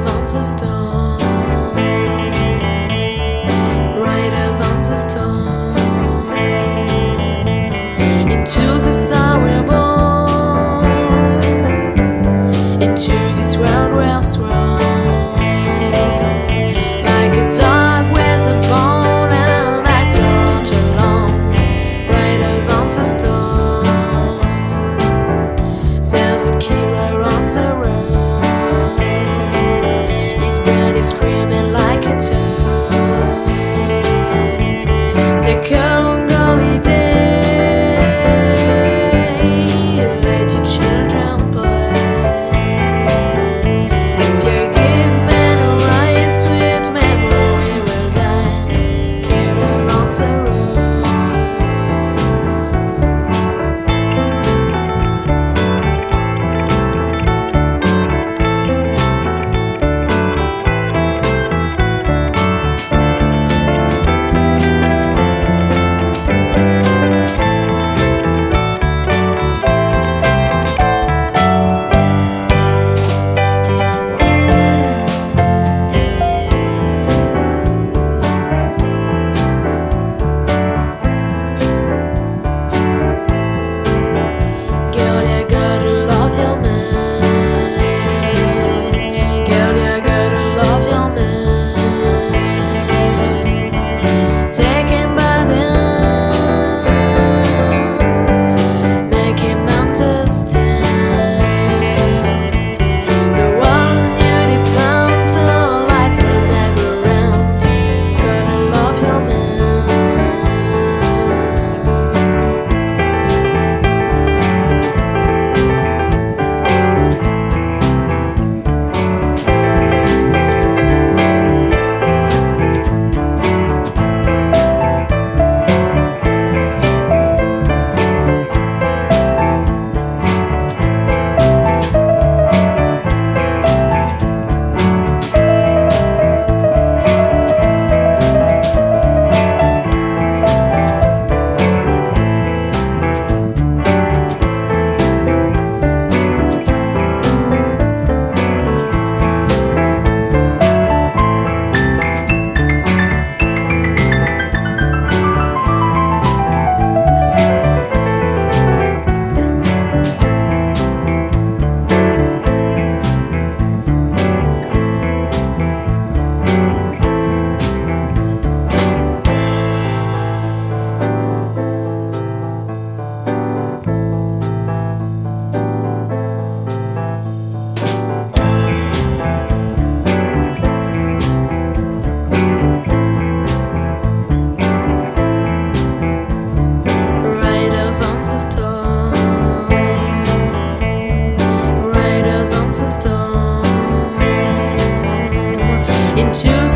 Riders on the storm, riders on the storm. Into the sun we're born, into this world we're strong. Like a dog with a bone and act all alone. Riders on the storm, there's a killer on the road. His brain is screaming like a toad. Take a long holiday, let your children play. If you give men a right to it, memory will die. Killer on the road. Into